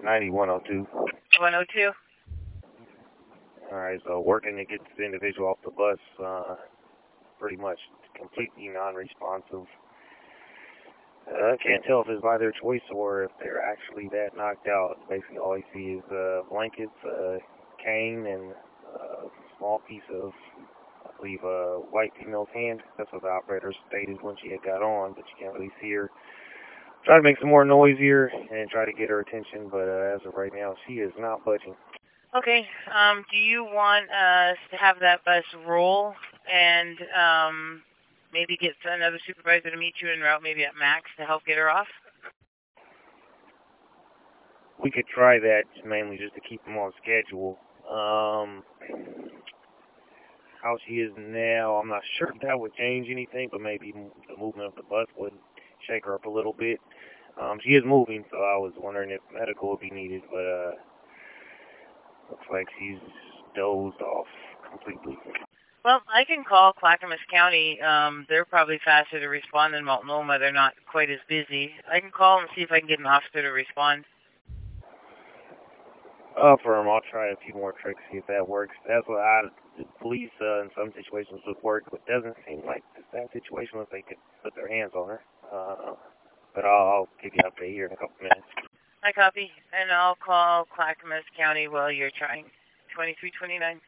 9102. 102? Alright, so working to get this individual off the bus, pretty much completely non-responsive. I can't tell if it's by their choice or if they're actually that knocked out. Basically, all I see is blankets, cane, and a small piece of, I believe, a white female's hand. That's what the operator stated when she had got on, but you can't really see her. Try to make some more noise here and try to get her attention, but as of right now, she is not budging. Okay, do you want us to have that bus roll and maybe get another supervisor to meet you en route, maybe at Max, to help get her off? We could try that, mainly just to keep them on schedule. How she is now, I'm not sure if that would change anything, but maybe the movement of the bus would shake her up a little bit. She is moving, so I was wondering if medical would be needed, but looks like she's dozed off completely. Well, I can call Clackamas County. They're probably faster to respond than Multnomah. They're not quite as busy. I can call and see if I can get an officer to respond. For him, I'll try a few more tricks, see if that works. That's what the police in some situations would work, but it doesn't seem like that situation if they could put their hands on her. But I'll give you an update here in a couple minutes. I copy, and I'll call Clackamas County while you're trying. 2329.